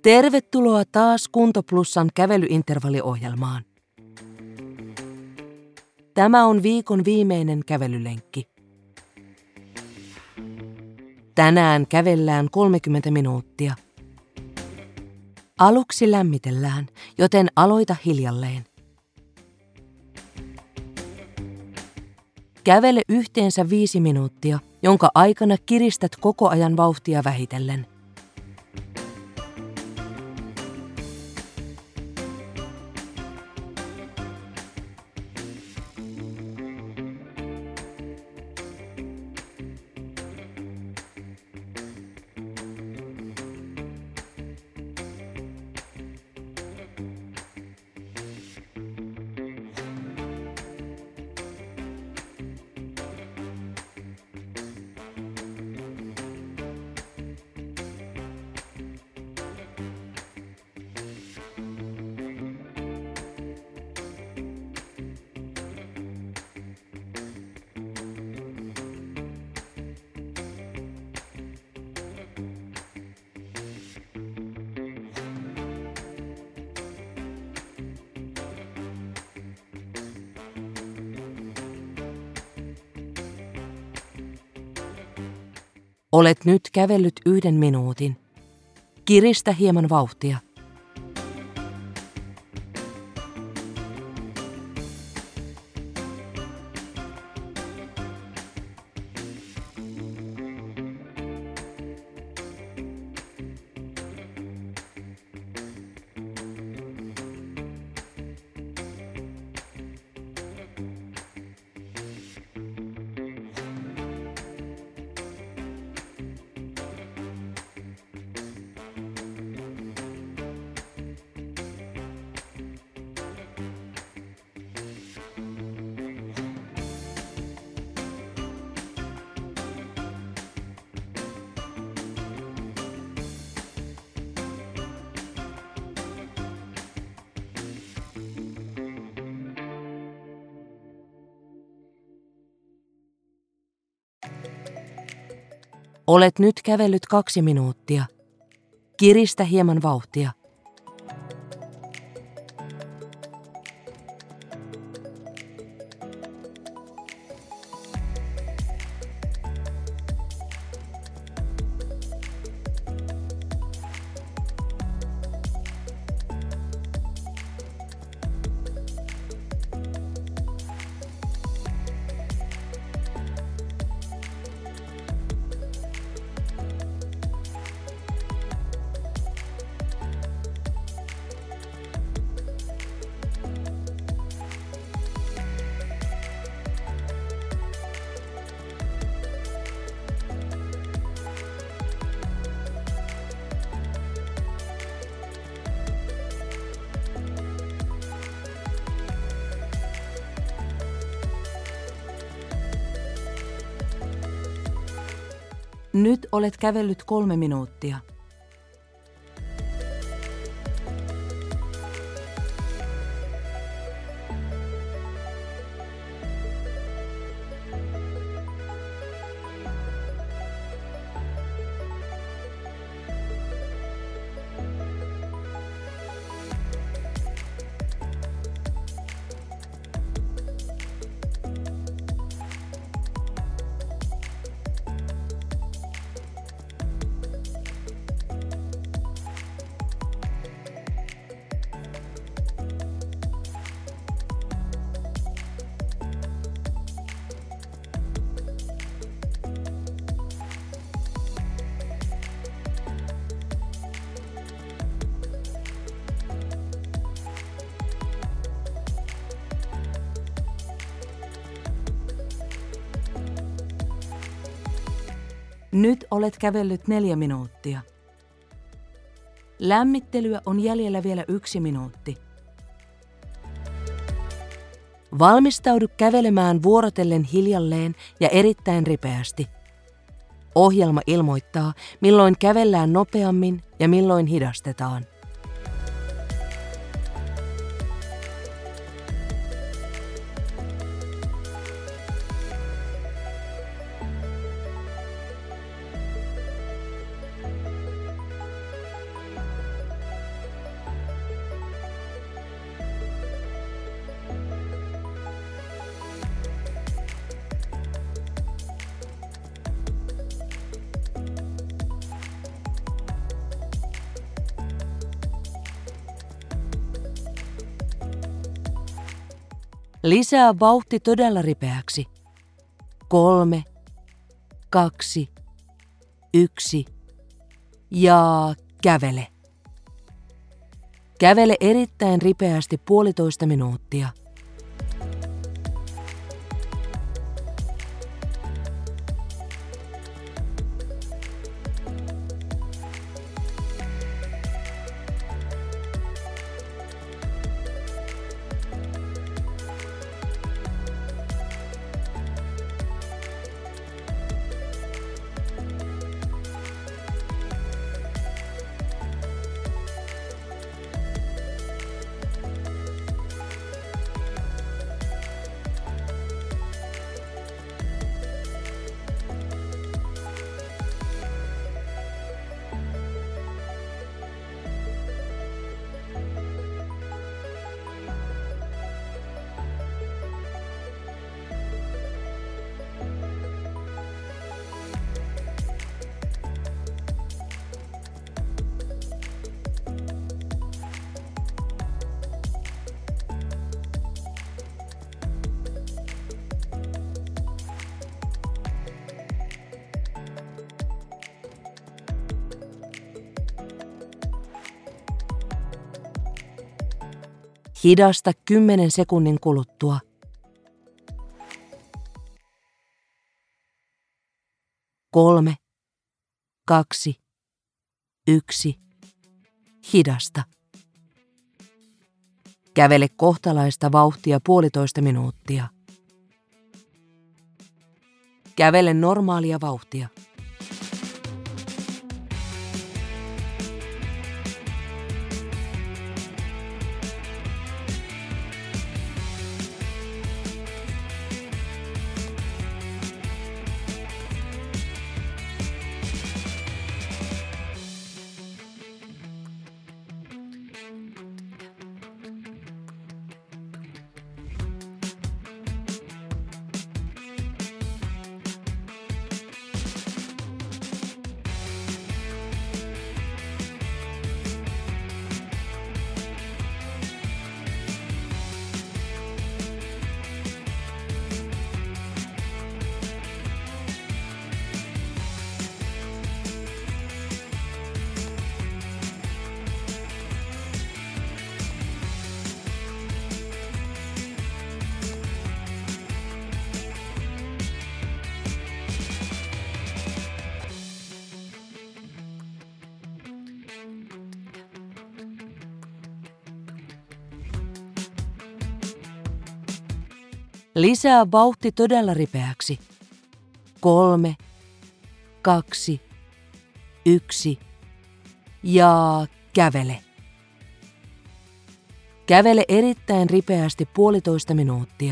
Tervetuloa taas Kunto Plusan kävelyintervalliohjelmaan. Tämä on viikon viimeinen kävelylenkki. Tänään kävellään 30 minuuttia. Aluksi lämmitellään, joten aloita hiljalleen. Kävele yhteensä 5 minuuttia, jonka aikana kiristät koko ajan vauhtia vähitellen. Olet nyt kävellyt 1 minuutin. Kiristä hieman vauhtia. Olet nyt kävellyt 2 minuuttia. Kiristä hieman vauhtia. Nyt olet kävellyt 3 minuuttia. Nyt olet kävellyt 4 minuuttia. Lämmittelyä on jäljellä vielä 1 minuutti. Valmistaudu kävelemään vuorotellen hiljalleen ja erittäin ripeästi. Ohjelma ilmoittaa, milloin kävellään nopeammin ja milloin hidastetaan. Lisää vauhti todella ripeäksi. 3, 2, 1 ja kävele. Kävele erittäin ripeästi 1,5 minuuttia. Hidasta 10 sekunnin kuluttua. 3, 2, 1. Hidasta. Kävele kohtalaista vauhtia 1,5 minuuttia. Kävele normaalia vauhtia. Lisää vauhti todella ripeäksi. 3, 2, 1 ja kävele. Kävele erittäin ripeästi 1,5 minuuttia.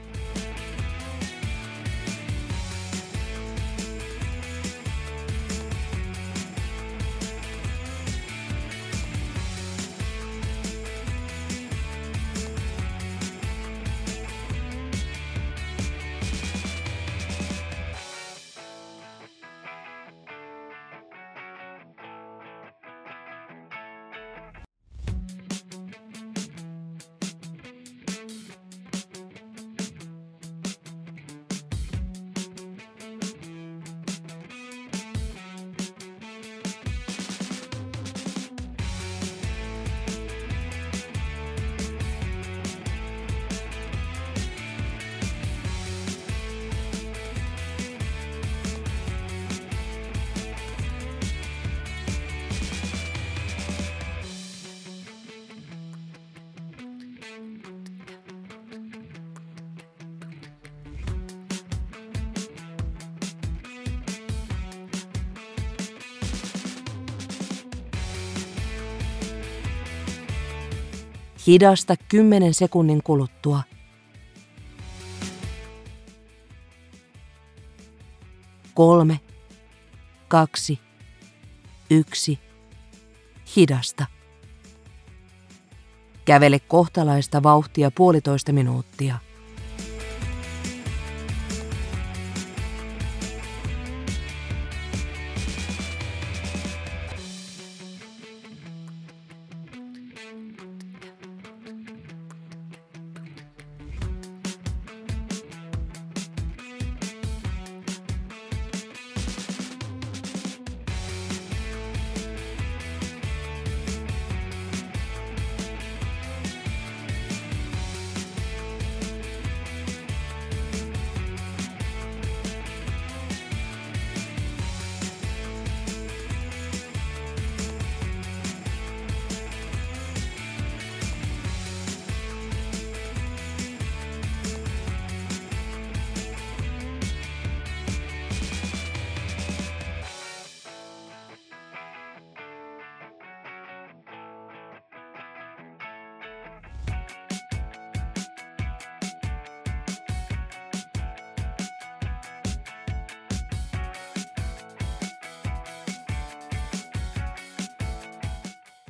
Hidasta 10 sekunnin kuluttua. 3, 2, 1. Hidasta. Kävele kohtalaista vauhtia 1,5 minuuttia.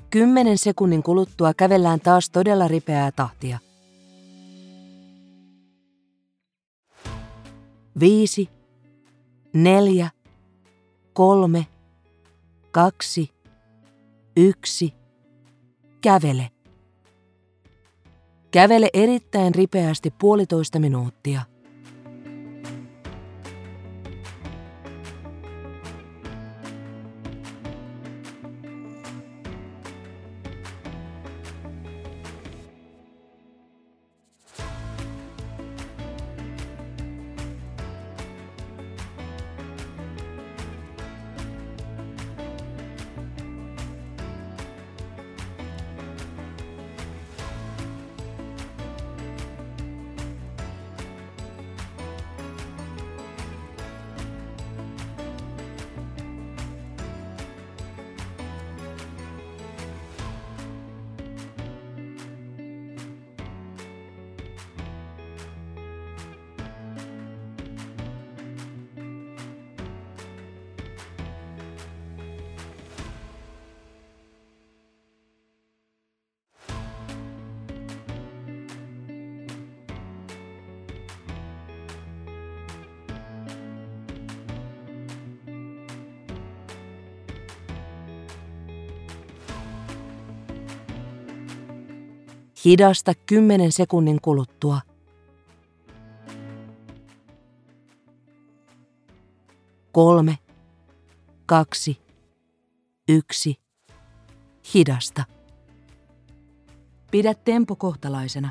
10 sekunnin kuluttua kävellään taas todella ripeää tahtia. 5, 4, 3, 2, 1. Kävele. Kävele erittäin ripeästi 1,5 minuuttia. Hidasta 10 sekunnin kuluttua. 3, 2, 1. Hidasta. Pidä tempo kohtalaisena.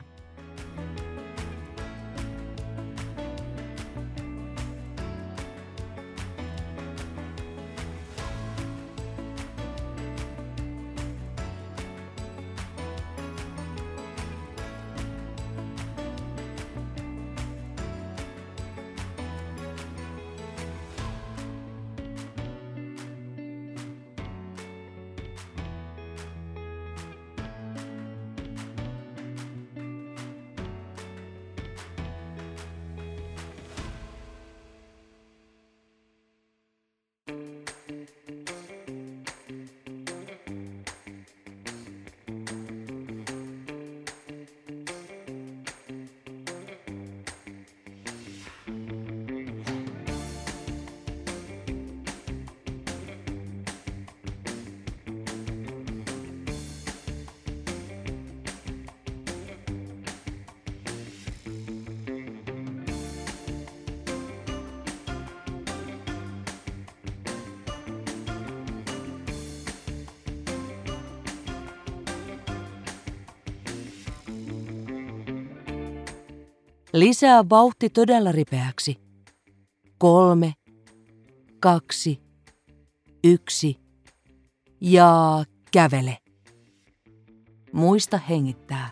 Lisää vauhti todella ripeäksi. 3, 2, 1 ja kävele. Muista hengittää.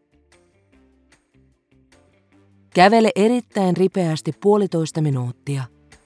Kävele erittäin ripeästi 1,5 minuuttia.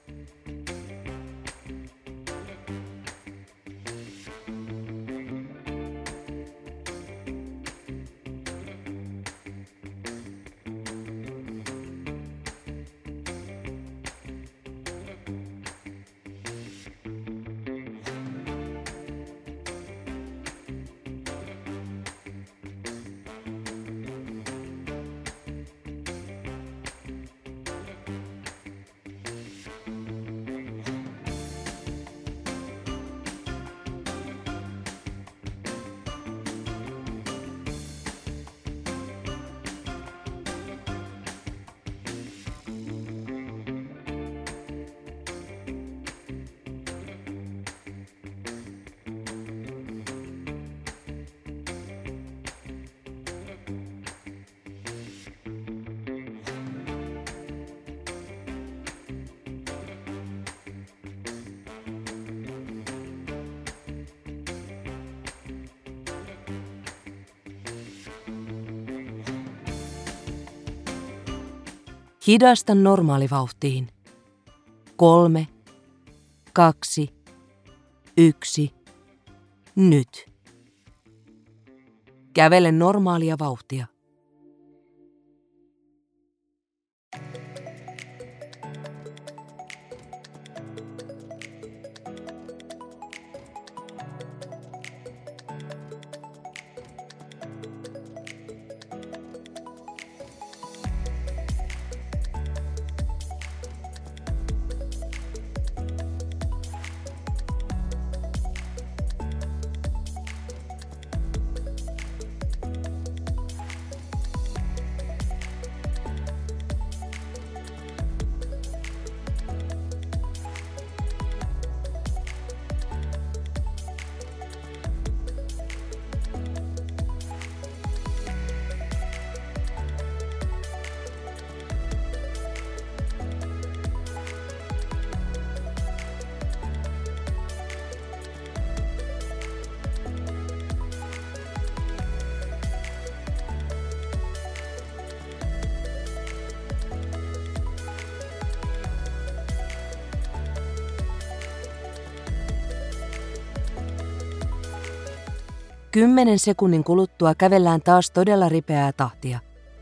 Hidasta normaalivauhtiin. 3, 2, 1. Nyt. Kävele normaalia vauhtia. 10 sekunnin kuluttua kävellään taas todella ripeää tahtia.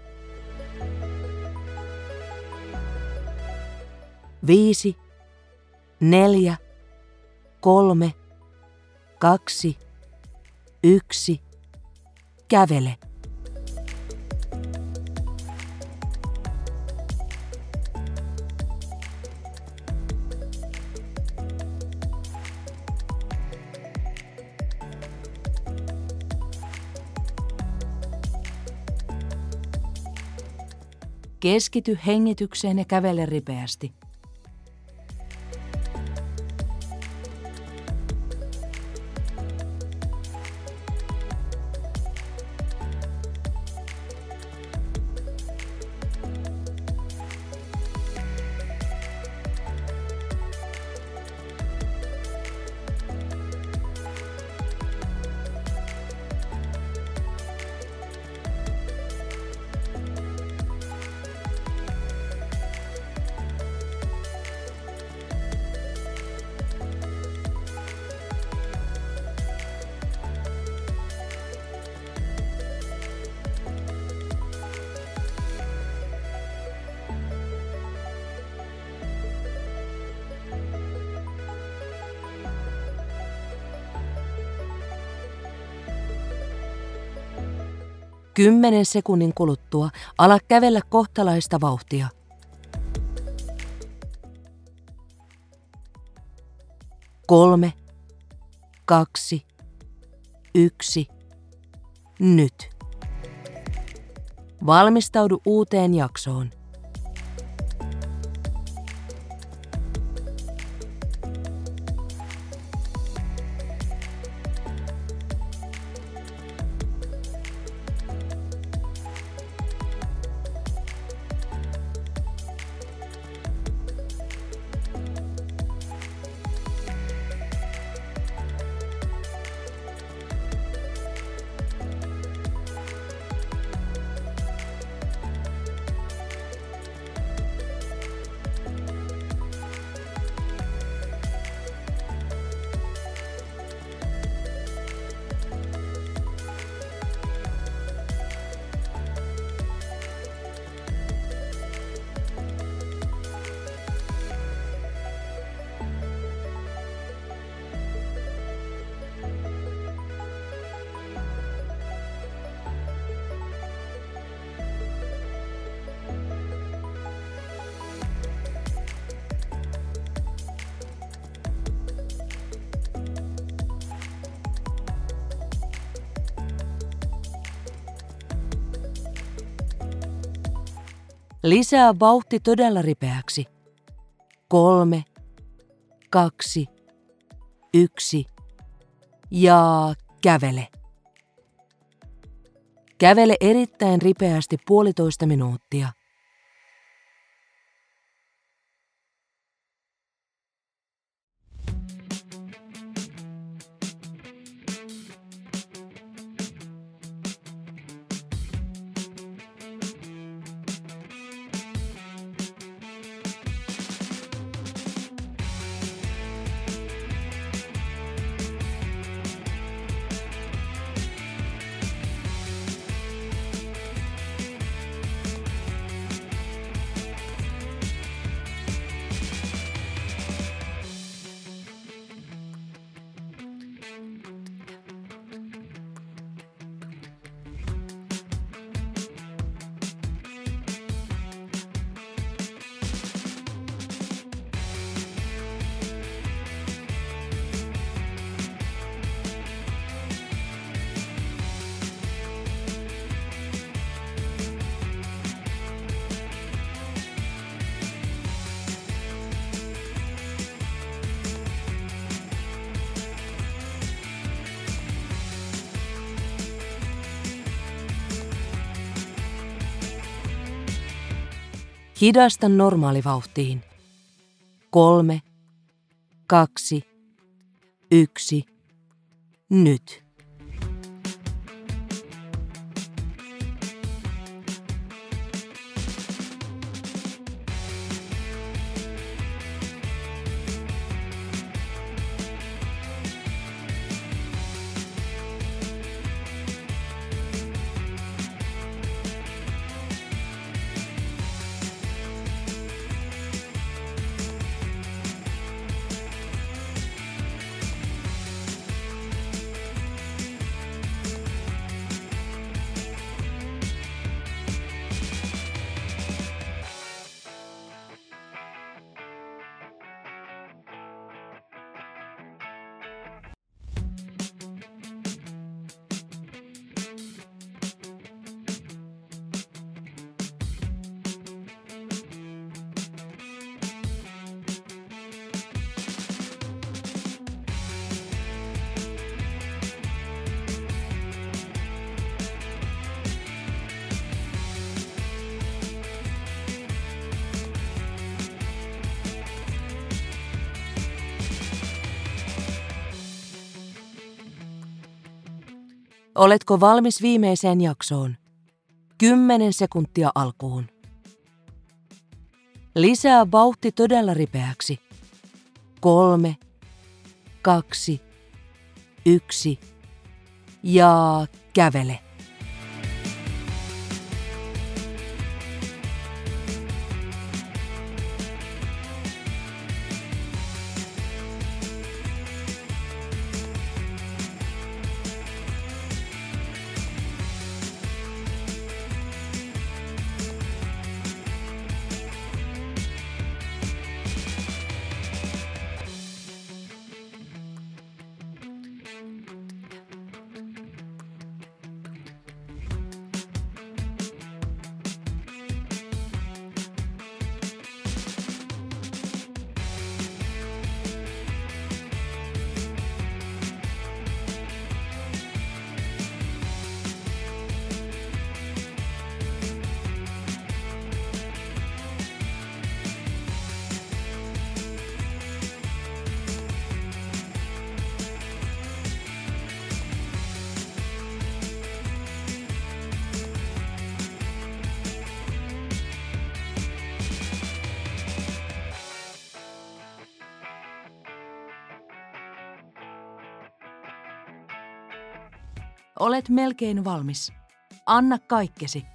5, 4, 3, 2, 1, kävele. Keskity hengitykseen ja kävele ripeästi. Kymmenen sekunnin kuluttua ala kävellä kohtalaista vauhtia. 3, 2, 1, nyt. Valmistaudu uuteen jaksoon. Lisää vauhti todella ripeäksi. 3, 2, 1 ja kävele. Kävele erittäin ripeästi 1,5 minuuttia. Hidasta normaalivauhtiin. 3, 2, 1, nyt. Oletko valmis viimeiseen jaksoon? 10 sekuntia alkuun. Lisää vauhti todella ripeäksi. 3, 2, 1 ja kävele. Olet melkein valmis. Anna kaikkesi.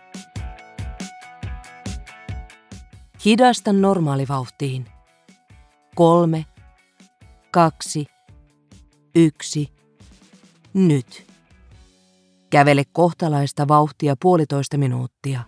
Hidasta normaalivauhtiin. 3, 2, 1. Nyt. Kävele kohtalaista vauhtia 1,5 minuuttia.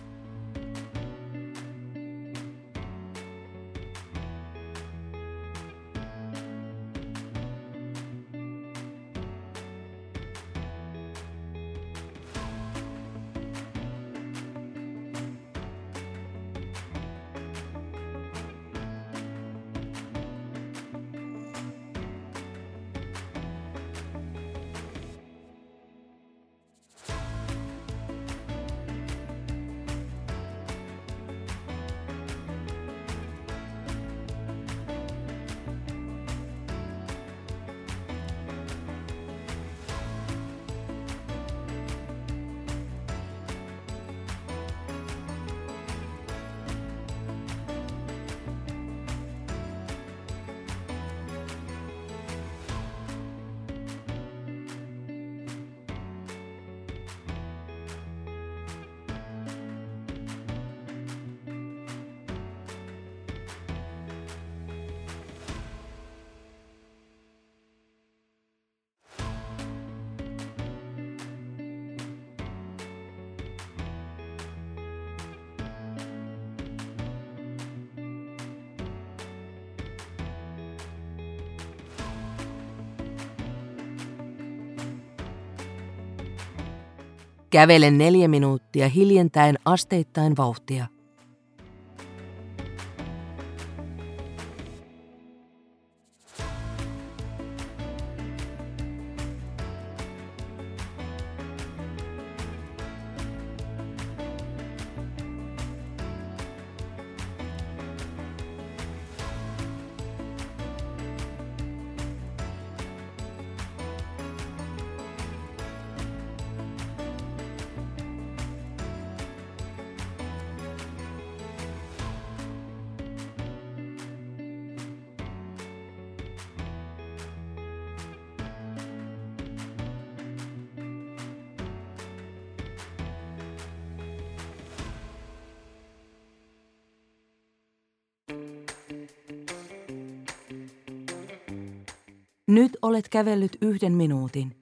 Kävele 4 minuuttia hiljentäen asteittain vauhtia. Nyt olet kävellyt 1 minuutin.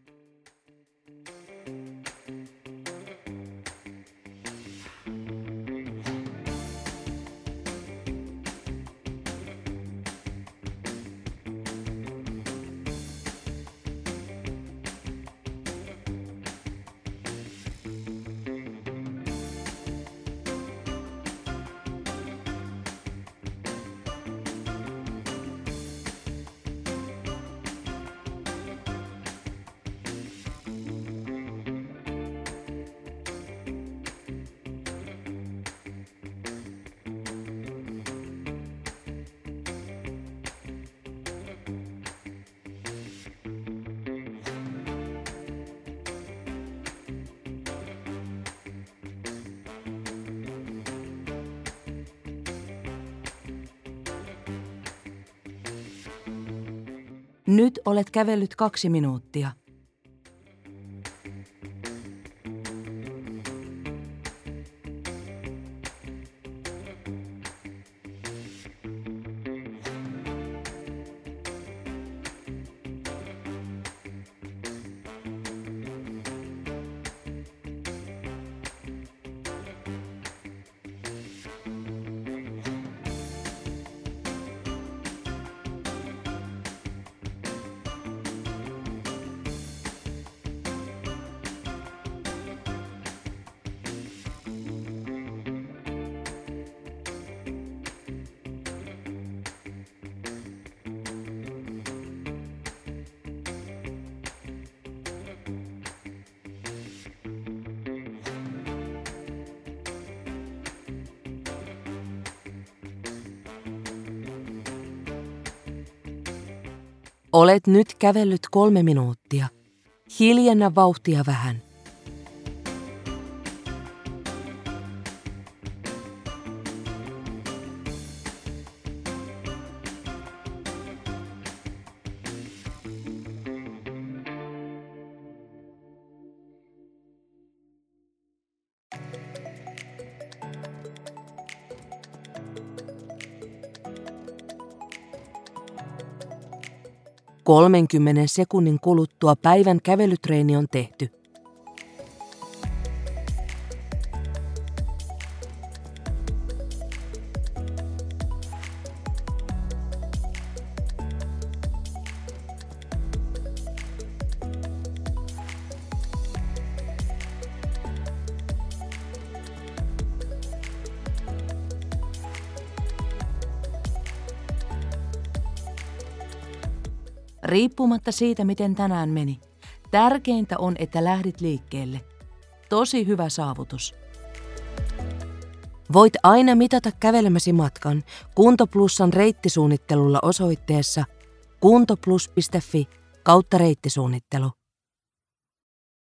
Nyt olet kävellyt 2 minuuttia. Olet nyt kävellyt 3 minuuttia. Hiljennä vauhtia vähän. Kolmenkymmenen sekunnin kuluttua päivän kävelytreeni on tehty. Riippumatta siitä, miten tänään meni, tärkeintä on, että lähdit liikkeelle. Tosi hyvä saavutus. Voit aina mitata kävelemäsi matkan Kuntoplussan reittisuunnittelulla osoitteessa kuntoplus.fi/reittisuunnittelu.